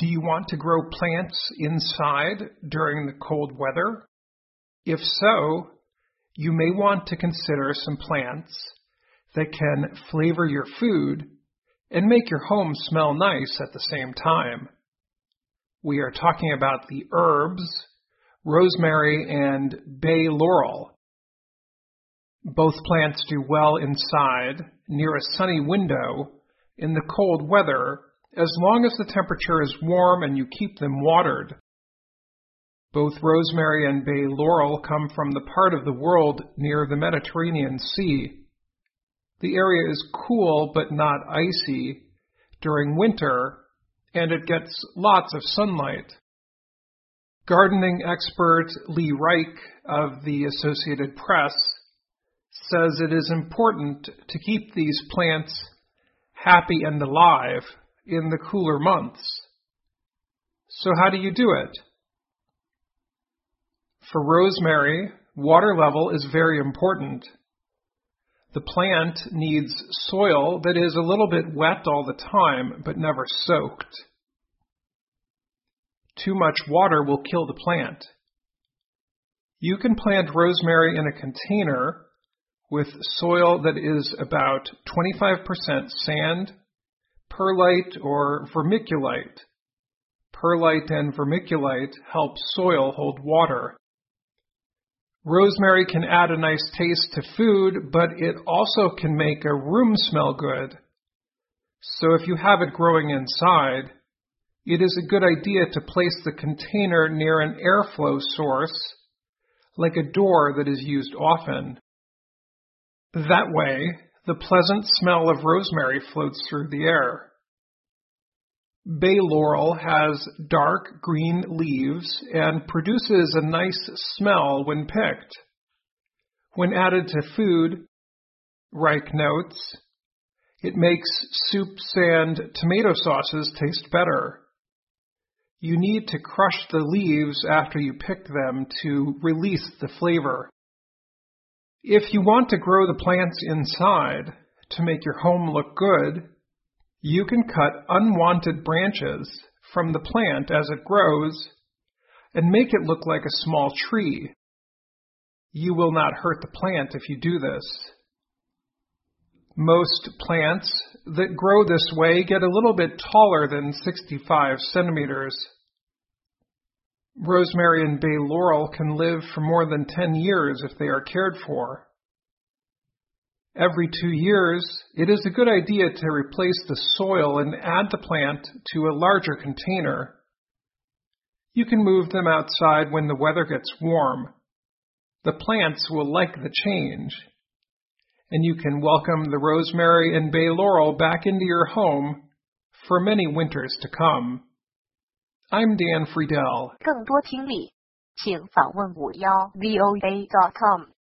Do you want to grow plants inside during the cold weather? If so, you may want to consider some plants that can flavor your food and make your home smell nice at the same time. We are talking about the herbs, rosemary and bay laurel. Both plants do well inside, near a sunny window, in the cold weather, as long as the temperature is warm and you keep them watered. Both rosemary and bay laurel come from the part of the world near the Mediterranean Sea. The area is cool but not icy during winter, and it gets lots of sunlight. Gardening expert Lee Reich of the Associated Press says it is important to keep these plants happy and alive in the cooler months. So how do you do it? For rosemary, water level is very important. The plant needs soil that is a little bit wet all the time, but never soaked. Too much water will kill the plant. You can plant rosemary in a container with soil that is about 25% sand, perlite, or vermiculite. Perlite and vermiculite help soil hold water. Rosemary can add a nice taste to food, but it also can make a room smell good. So if you have it growing inside, it is a good idea to place the container near an airflow source, like a door that is used often. That way, the pleasant smell of rosemary floats through the air. Bay laurel has dark green leaves and produces a nice smell when picked. When added to food, Reich notes, it makes soups and tomato sauces taste better. You need to crush the leaves after you pick them to release the flavor. If you want to grow the plants inside to make your home look good, you can cut unwanted branches from the plant as it grows and make it look like a small tree. You will not hurt the plant if you do this. Most plants that grow this way get a little bit taller than 65 centimeters. Rosemary and bay laurel can live for more than 10 years if they are cared for. Every 2 years, it is a good idea to replace the soil and add the plant to a larger container. You can move them outside when the weather gets warm. The plants will like the change, and you can welcome the rosemary and bay laurel back into your home for many winters to come. I'm Dan Friedel. 更多听力，请访问51voa.com。